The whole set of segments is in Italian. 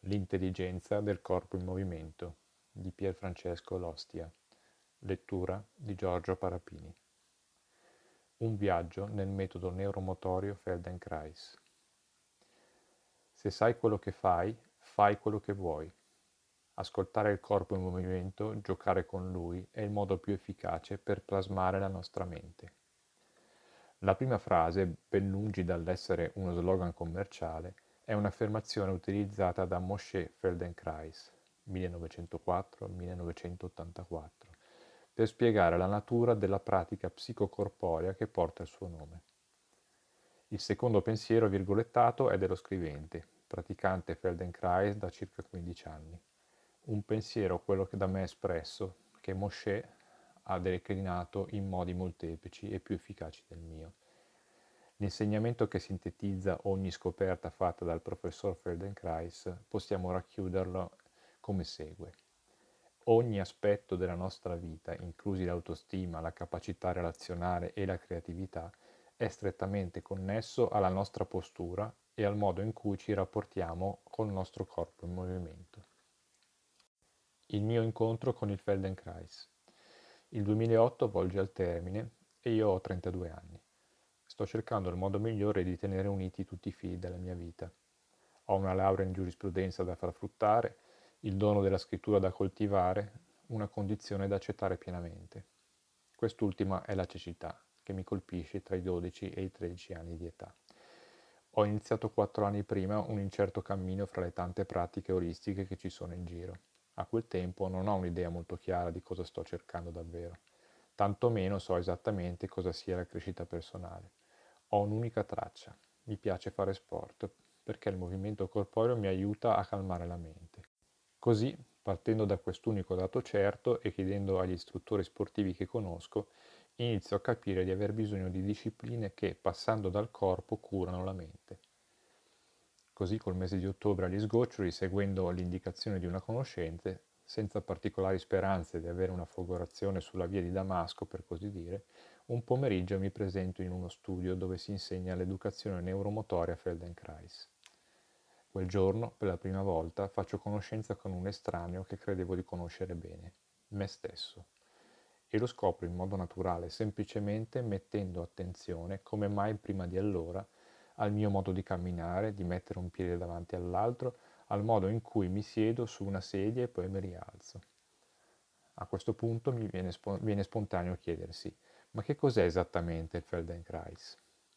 L'intelligenza del corpo in movimento di Pierfrancesco Lostia. Lettura di Giorgio Parapini. Un viaggio nel metodo neuromotorio Feldenkrais. Se sai quello che fai quello che vuoi. Ascoltare il corpo in movimento, giocare con lui, è il modo più efficace per plasmare la nostra mente. La prima frase, ben lungi dall'essere uno slogan commerciale, è un'affermazione utilizzata da Moshe Feldenkrais, 1904-1984, per spiegare la natura della pratica psicocorporea che porta il suo nome. Il secondo pensiero virgolettato è dello scrivente, praticante Feldenkrais da circa 15 anni. Un pensiero, quello che da me è espresso, che Moshe ha declinato in modi molteplici e più efficaci del mio. L'insegnamento che sintetizza ogni scoperta fatta dal professor Feldenkrais possiamo racchiuderlo come segue. Ogni aspetto della nostra vita, inclusi l'autostima, la capacità relazionale e la creatività, è strettamente connesso alla nostra postura e al modo in cui ci rapportiamo col nostro corpo in movimento. Il mio incontro con il Feldenkrais. Il 2008 volge al termine e io ho 32 anni. Sto cercando il modo migliore di tenere uniti tutti i fili della mia vita. Ho una laurea in giurisprudenza da far fruttare, il dono della scrittura da coltivare, una condizione da accettare pienamente. Quest'ultima è la cecità, che mi colpisce tra i 12 e i 13 anni di età. Ho iniziato 4 anni prima un incerto cammino fra le tante pratiche olistiche che ci sono in giro. A quel tempo non ho un'idea molto chiara di cosa sto cercando davvero. Tantomeno so esattamente cosa sia la crescita personale. Ho un'unica traccia. Mi piace fare sport, perché il movimento corporeo mi aiuta a calmare la mente. Così, partendo da quest'unico dato certo e chiedendo agli istruttori sportivi che conosco, inizio a capire di aver bisogno di discipline che, passando dal corpo, curano la mente. Così col mese di ottobre agli sgoccioli, seguendo l'indicazione di una conoscente, senza particolari speranze di avere una folgorazione sulla via di Damasco, per così dire, un pomeriggio mi presento in uno studio dove si insegna l'educazione neuromotoria Feldenkrais. Quel giorno, per la prima volta, faccio conoscenza con un estraneo che credevo di conoscere bene, me stesso. E lo scopro in modo naturale, semplicemente mettendo attenzione, come mai prima di allora, al mio modo di camminare, di mettere un piede davanti all'altro, al modo in cui mi siedo su una sedia e poi mi rialzo. A questo punto mi viene spontaneo chiedersi, ma che cos'è esattamente il Feldenkrais?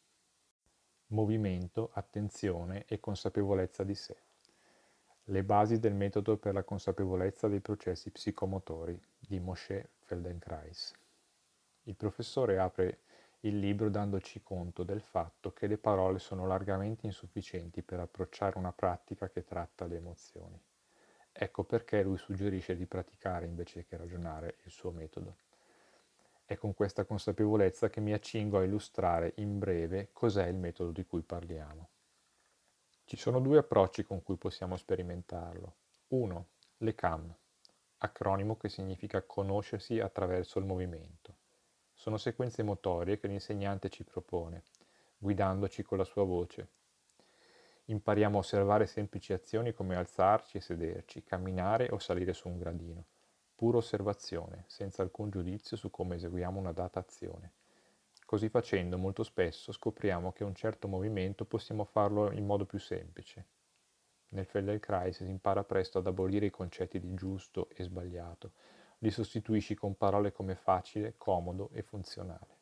Movimento, attenzione e consapevolezza di sé. Le basi del metodo per la consapevolezza dei processi psicomotori di Moshe Feldenkrais. Il professore apre il libro dandoci conto del fatto che le parole sono largamente insufficienti per approcciare una pratica che tratta le emozioni. Ecco perché lui suggerisce di praticare invece che ragionare il suo metodo. È con questa consapevolezza che mi accingo a illustrare in breve cos'è il metodo di cui parliamo. Ci sono due approcci con cui possiamo sperimentarlo. Uno, le CAM, acronimo che significa conoscersi attraverso il movimento. Sono sequenze motorie che l'insegnante ci propone, guidandoci con la sua voce. Impariamo a osservare semplici azioni come alzarci e sederci, camminare o salire su un gradino. Pura osservazione, senza alcun giudizio su come eseguiamo una data azione. Così facendo, molto spesso scopriamo che un certo movimento possiamo farlo in modo più semplice. Nel Feldenkrais si impara presto ad abolire i concetti di giusto e sbagliato, li sostituisci con parole come facile, comodo e funzionale.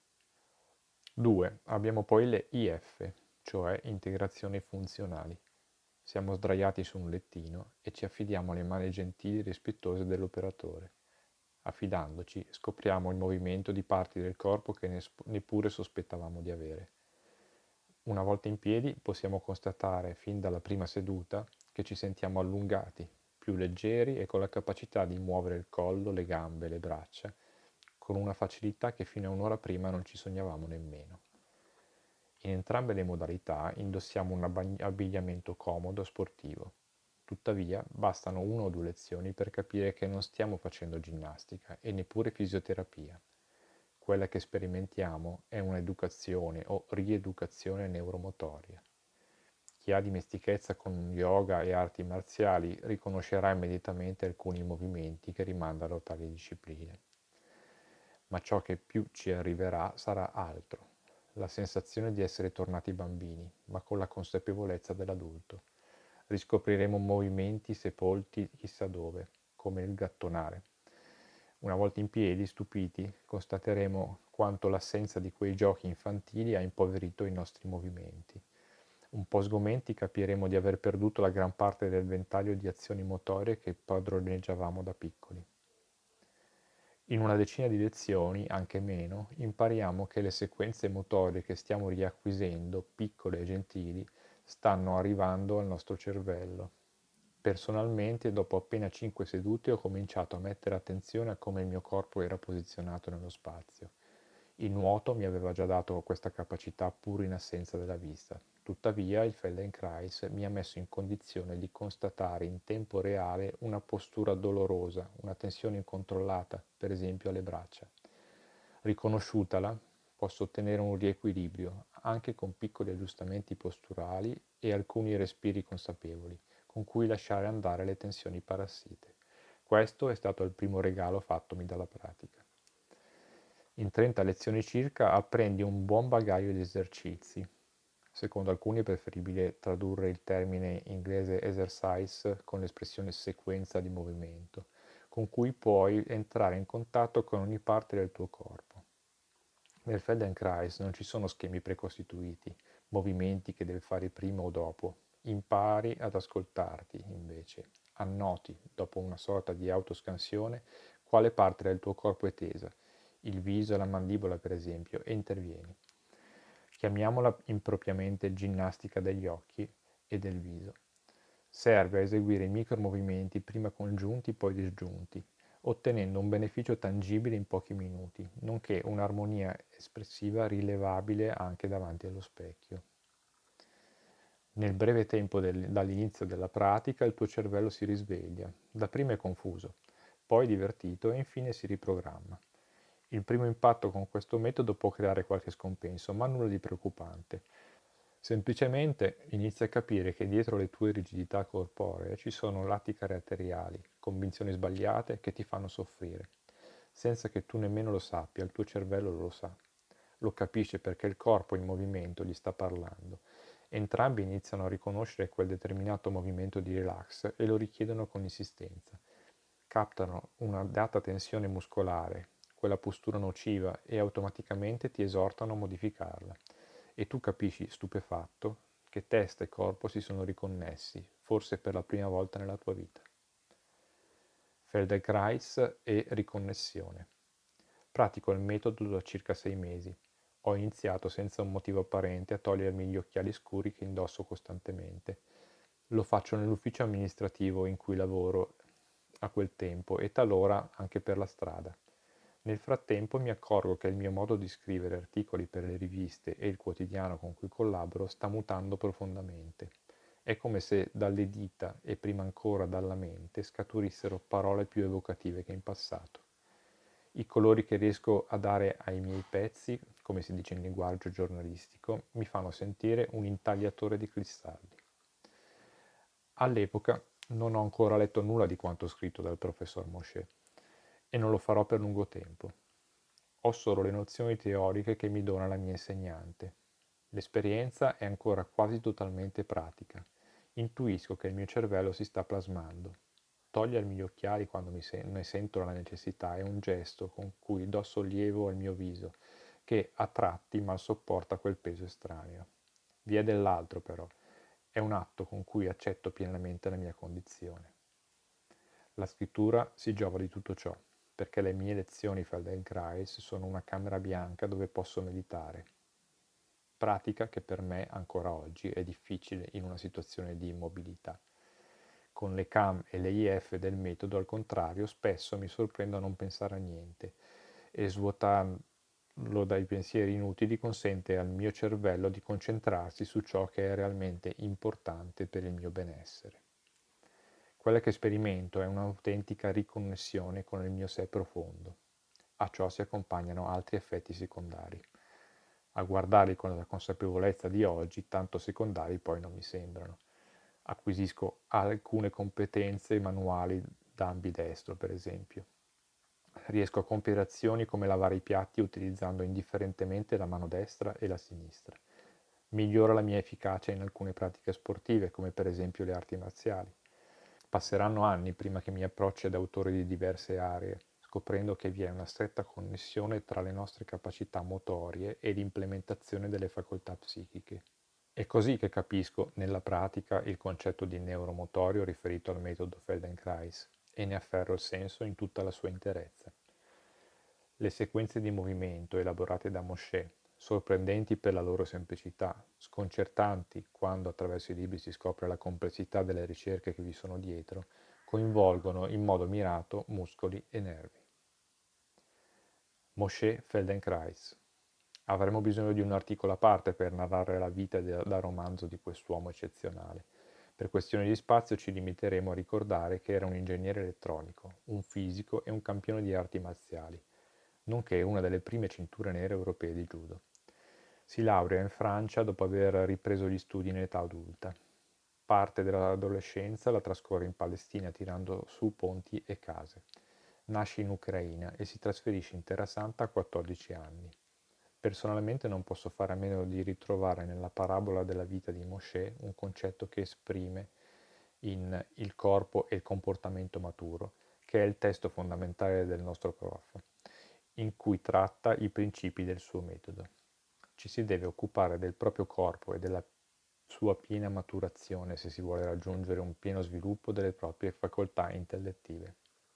2. Abbiamo poi le IF, cioè integrazioni funzionali. Siamo sdraiati su un lettino e ci affidiamo alle mani gentili e rispettose dell'operatore. Affidandoci, scopriamo il movimento di parti del corpo che neppure sospettavamo di avere. Una volta in piedi possiamo constatare fin dalla prima seduta che ci sentiamo allungati, più leggeri e con la capacità di muovere il collo, le gambe, le braccia, con una facilità che fino a un'ora prima non ci sognavamo nemmeno. In entrambe le modalità indossiamo un abbigliamento comodo e sportivo. Tuttavia, bastano 1 o 2 lezioni per capire che non stiamo facendo ginnastica e neppure fisioterapia. Quella che sperimentiamo è un'educazione o rieducazione neuromotoria. Chi ha dimestichezza con yoga e arti marziali riconoscerà immediatamente alcuni movimenti che rimandano a tali discipline. Ma ciò che più ci arriverà sarà altro, la sensazione di essere tornati bambini, ma con la consapevolezza dell'adulto. Riscopriremo movimenti sepolti chissà dove, come il gattonare. Una volta in piedi, stupiti, constateremo quanto l'assenza di quei giochi infantili ha impoverito i nostri movimenti. Un po' sgomenti capiremo di aver perduto la gran parte del ventaglio di azioni motorie che padroneggiavamo da piccoli. In una decina di lezioni, anche meno, impariamo che le sequenze motorie che stiamo riacquisendo, piccole e gentili, stanno arrivando al nostro cervello. Personalmente, dopo appena 5 sedute, ho cominciato a mettere attenzione a come il mio corpo era posizionato nello spazio. Il nuoto mi aveva già dato questa capacità pur in assenza della vista. Tuttavia, il Feldenkrais mi ha messo in condizione di constatare in tempo reale una postura dolorosa, una tensione incontrollata, per esempio alle braccia. Riconosciutala, posso ottenere un riequilibrio, anche con piccoli aggiustamenti posturali e alcuni respiri consapevoli, con cui lasciare andare le tensioni parassite. Questo è stato il primo regalo fattomi dalla pratica. In 30 lezioni circa apprendi un buon bagaglio di esercizi. Secondo alcuni è preferibile tradurre il termine inglese exercise con l'espressione sequenza di movimento, con cui puoi entrare in contatto con ogni parte del tuo corpo. Nel Feldenkrais non ci sono schemi precostituiti, movimenti che devi fare prima o dopo. Impari ad ascoltarti, invece. Annoti, dopo una sorta di autoscansione, quale parte del tuo corpo è tesa, il viso e la mandibola per esempio, e intervieni. Chiamiamola impropriamente ginnastica degli occhi e del viso. Serve a eseguire i micromovimenti prima congiunti poi disgiunti, ottenendo un beneficio tangibile in pochi minuti, nonché un'armonia espressiva rilevabile anche davanti allo specchio. Nel breve tempo dall'inizio della pratica il tuo cervello si risveglia, dapprima è confuso, poi divertito e infine si riprogramma. Il primo impatto con questo metodo può creare qualche scompenso, ma nulla di preoccupante. Semplicemente inizi a capire che dietro le tue rigidità corporee ci sono lati caratteriali, convinzioni sbagliate che ti fanno soffrire. Senza che tu nemmeno lo sappia, il tuo cervello lo sa. Lo capisce perché il corpo in movimento gli sta parlando. Entrambi iniziano a riconoscere quel determinato movimento di relax e lo richiedono con insistenza. Captano una data tensione muscolare, quella postura nociva e automaticamente ti esortano a modificarla. E tu capisci, stupefatto, che testa e corpo si sono riconnessi, forse per la prima volta nella tua vita. Feldenkrais e riconnessione. Pratico il metodo da circa 6 mesi. Ho iniziato senza un motivo apparente a togliermi gli occhiali scuri che indosso costantemente. Lo faccio nell'ufficio amministrativo in cui lavoro a quel tempo e talora anche per la strada. Nel frattempo mi accorgo che il mio modo di scrivere articoli per le riviste e il quotidiano con cui collaboro sta mutando profondamente. È come se dalle dita e prima ancora dalla mente scaturissero parole più evocative che in passato. I colori che riesco a dare ai miei pezzi, come si dice in linguaggio giornalistico, mi fanno sentire un intagliatore di cristalli. All'epoca non ho ancora letto nulla di quanto scritto dal professor Moshe e non lo farò per lungo tempo. Ho solo le nozioni teoriche che mi dona la mia insegnante. L'esperienza è ancora quasi totalmente pratica. Intuisco che il mio cervello si sta plasmando. Togliermi gli occhiali quando ne sento la necessità è un gesto con cui do sollievo al mio viso, che a tratti mal sopporta quel peso estraneo. Vi è dell'altro però. È un atto con cui accetto pienamente la mia condizione. La scrittura si giova di tutto ciò, perché le mie lezioni Feldenkrais sono una camera bianca dove posso meditare. Pratica che per me ancora oggi è difficile in una situazione di immobilità. Con le CAM e le IF del metodo, al contrario, spesso mi sorprendo a non pensare a niente e svuotarlo dai pensieri inutili consente al mio cervello di concentrarsi su ciò che è realmente importante per il mio benessere. Quella che sperimento è un'autentica riconnessione con il mio sé profondo. A ciò si accompagnano altri effetti secondari. A guardarli con la consapevolezza di oggi, tanto secondari poi non mi sembrano. Acquisisco alcune competenze manuali da ambidestro, per esempio. Riesco a compiere azioni come lavare i piatti utilizzando indifferentemente la mano destra e la sinistra. Migliora la mia efficacia in alcune pratiche sportive, come per esempio le arti marziali. Passeranno anni prima che mi approcci ad autori di diverse aree, scoprendo che vi è una stretta connessione tra le nostre capacità motorie e l'implementazione delle facoltà psichiche. È così che capisco nella pratica il concetto di neuromotorio riferito al metodo Feldenkrais e ne afferro il senso in tutta la sua interezza. Le sequenze di movimento elaborate da Moshe, sorprendenti per la loro semplicità, sconcertanti quando attraverso i libri si scopre la complessità delle ricerche che vi sono dietro, coinvolgono in modo mirato muscoli e nervi. Moshe Feldenkrais. Avremmo bisogno di un articolo a parte per narrare la vita da romanzo di quest'uomo eccezionale. Per questioni di spazio ci limiteremo a ricordare che era un ingegnere elettronico, un fisico e un campione di arti marziali, nonché una delle prime cinture nere europee di judo. Si laurea in Francia dopo aver ripreso gli studi in età adulta. Parte dell'adolescenza la trascorre in Palestina tirando su ponti e case. Nasce in Ucraina e si trasferisce in Terra Santa a 14 anni. Personalmente non posso fare a meno di ritrovare nella parabola della vita di Moshe un concetto che esprime in Il corpo e il comportamento maturo, che è il testo fondamentale del nostro prof, in cui tratta i principi del suo metodo. Ci si deve occupare del proprio corpo e della sua piena maturazione se si vuole raggiungere un pieno sviluppo delle proprie facoltà intellettive.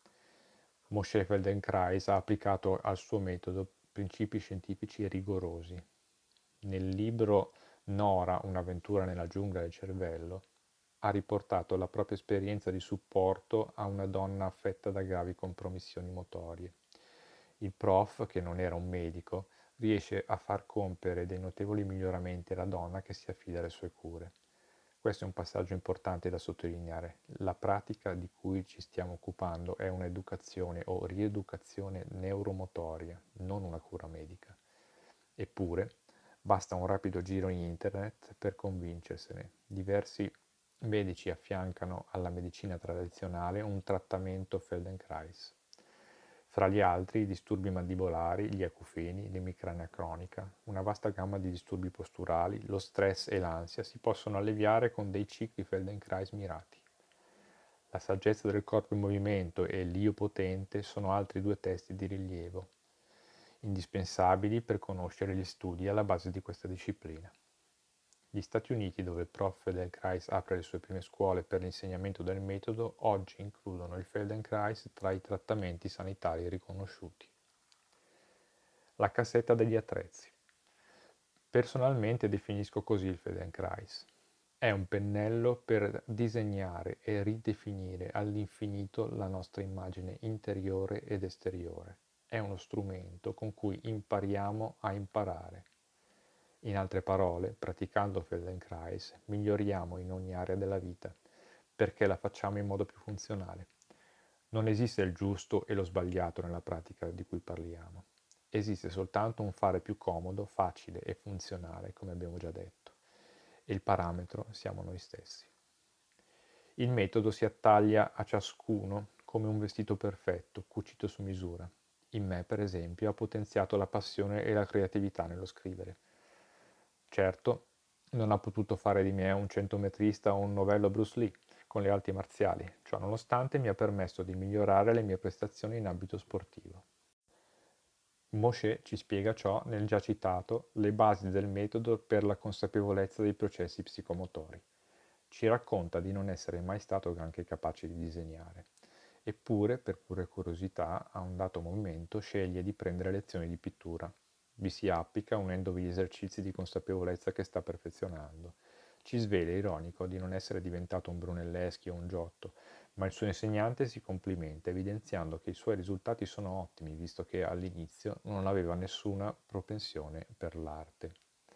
Moshe Feldenkrais ha applicato al suo metodo principi scientifici rigorosi. Nel libro Nora, un'avventura nella giungla del cervello, ha riportato la propria esperienza di supporto a una donna affetta da gravi compromissioni motorie. Il prof, che non era un medico, riesce a far compiere dei notevoli miglioramenti alla donna che si affida alle sue cure. Questo è un passaggio importante da sottolineare. La pratica di cui ci stiamo occupando è un'educazione o rieducazione neuromotoria, non una cura medica. Eppure, basta un rapido giro in internet per convincersene. Diversi medici affiancano alla medicina tradizionale un trattamento Feldenkrais. Fra gli altri, i disturbi mandibolari, gli acufeni, l'emicrania cronica, una vasta gamma di disturbi posturali, lo stress e l'ansia si possono alleviare con dei cicli Feldenkrais mirati. La saggezza del corpo in movimento e l'Io potente sono altri due testi di rilievo, indispensabili per conoscere gli studi alla base di questa disciplina. Gli Stati Uniti, dove il prof Feldenkrais apre le sue prime scuole per l'insegnamento del metodo, oggi includono il Feldenkrais tra i trattamenti sanitari riconosciuti. La cassetta degli attrezzi. Personalmente definisco così il Feldenkrais. È un pennello per disegnare e ridefinire all'infinito la nostra immagine interiore ed esteriore. È uno strumento con cui impariamo a imparare. In altre parole, praticando Feldenkrais, miglioriamo in ogni area della vita, perché la facciamo in modo più funzionale. Non esiste il giusto e lo sbagliato nella pratica di cui parliamo. Esiste soltanto un fare più comodo, facile e funzionale, come abbiamo già detto. E il parametro siamo noi stessi. Il metodo si attaglia a ciascuno come un vestito perfetto, cucito su misura. In me, per esempio, ha potenziato la passione e la creatività nello scrivere. Certo, non ha potuto fare di me un centometrista o un novello Bruce Lee con le arti marziali, ciò nonostante mi ha permesso di migliorare le mie prestazioni in ambito sportivo. Moshe ci spiega ciò nel già citato Le basi del metodo per la consapevolezza dei processi psicomotori. Ci racconta di non essere mai stato granché capace di disegnare. Eppure, per pura curiosità, a un dato momento sceglie di prendere lezioni di pittura. Vi si applica unendovi gli esercizi di consapevolezza che sta perfezionando. Ci svela ironico di non essere diventato un Brunelleschi o un Giotto, ma il suo insegnante si complimenta evidenziando che i suoi risultati sono ottimi, visto che all'inizio non aveva nessuna propensione per l'arte.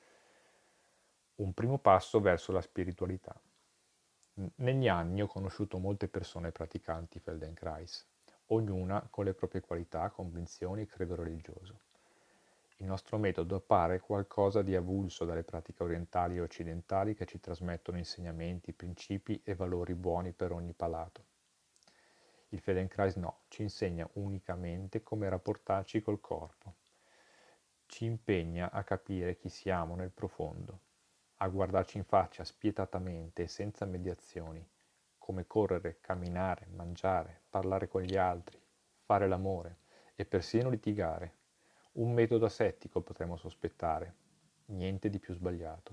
Un primo passo verso la spiritualità. Negli anni ho conosciuto molte persone praticanti Feldenkrais, ognuna con le proprie qualità, convinzioni e credo religioso. Il nostro metodo appare qualcosa di avulso dalle pratiche orientali e occidentali che ci trasmettono insegnamenti, principi e valori buoni per ogni palato. Il Feldenkrais no, ci insegna unicamente come rapportarci col corpo. Ci impegna a capire chi siamo nel profondo, a guardarci in faccia spietatamente e senza mediazioni, come correre, camminare, mangiare, parlare con gli altri, fare l'amore e persino litigare. Un metodo asettico potremmo sospettare, niente di più sbagliato.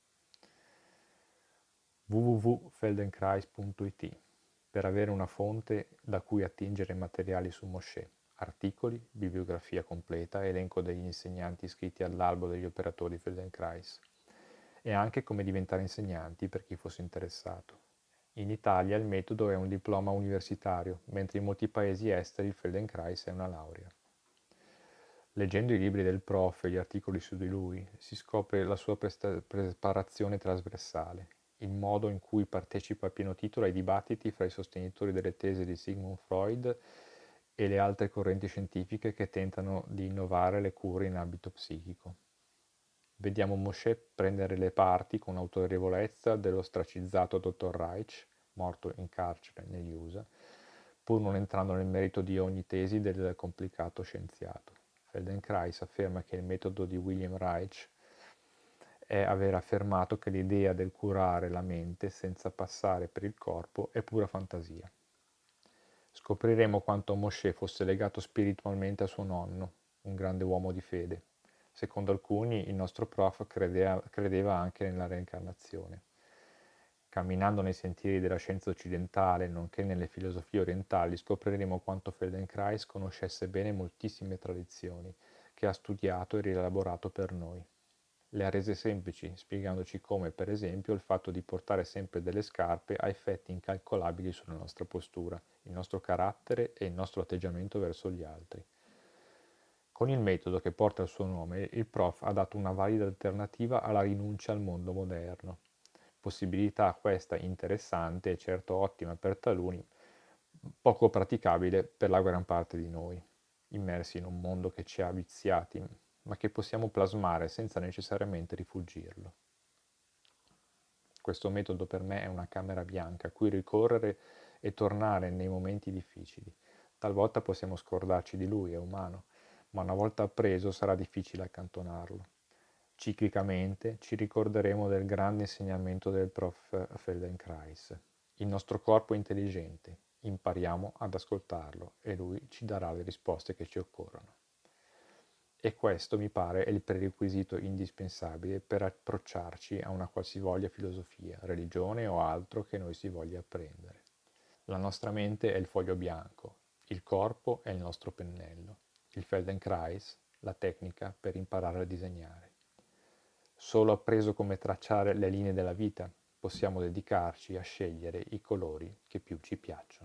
www.feldenkrais.it per avere una fonte da cui attingere materiali su Moshe, articoli, bibliografia completa, elenco degli insegnanti iscritti all'albo degli operatori Feldenkrais e anche come diventare insegnanti per chi fosse interessato. In Italia il metodo è un diploma universitario, mentre in molti paesi esteri il Feldenkrais è una laurea. Leggendo i libri del prof e gli articoli su di lui, si scopre la sua preparazione trasversale, il modo in cui partecipa a pieno titolo ai dibattiti fra i sostenitori delle tesi di Sigmund Freud e le altre correnti scientifiche che tentano di innovare le cure in ambito psichico. Vediamo Moshe prendere le parti con autorevolezza dell'ostracizzato dottor Reich, morto in carcere negli USA, pur non entrando nel merito di ogni tesi del complicato scienziato. Feldenkrais afferma che il metodo di William Reich è aver affermato che l'idea del curare la mente senza passare per il corpo è pura fantasia. Scopriremo quanto Moshe fosse legato spiritualmente a suo nonno, un grande uomo di fede. Secondo alcuni, il nostro prof credeva anche nella reincarnazione. Camminando nei sentieri della scienza occidentale, nonché nelle filosofie orientali, scopriremo quanto Feldenkrais conoscesse bene moltissime tradizioni, che ha studiato e rielaborato per noi. Le ha rese semplici, spiegandoci come, per esempio, il fatto di portare sempre delle scarpe ha effetti incalcolabili sulla nostra postura, il nostro carattere e il nostro atteggiamento verso gli altri. Con il metodo che porta il suo nome, il prof ha dato una valida alternativa alla rinuncia al mondo moderno. Possibilità questa interessante e certo ottima per taluni, poco praticabile per la gran parte di noi, immersi in un mondo che ci ha viziati, ma che possiamo plasmare senza necessariamente rifuggirlo. Questo metodo per me è una camera bianca a cui ricorrere e tornare nei momenti difficili. Talvolta possiamo scordarci di lui, è umano, ma una volta appreso sarà difficile accantonarlo. Ciclicamente ci ricorderemo del grande insegnamento del prof. Feldenkrais. Il nostro corpo è intelligente, impariamo ad ascoltarlo e lui ci darà le risposte che ci occorrono. E questo, mi pare, è il prerequisito indispensabile per approcciarci a una qualsivoglia filosofia, religione o altro che noi si voglia apprendere. La nostra mente è il foglio bianco, il corpo è il nostro pennello, il Feldenkrais, la tecnica per imparare a disegnare. Solo appreso come tracciare le linee della vita, possiamo dedicarci a scegliere i colori che più ci piacciono.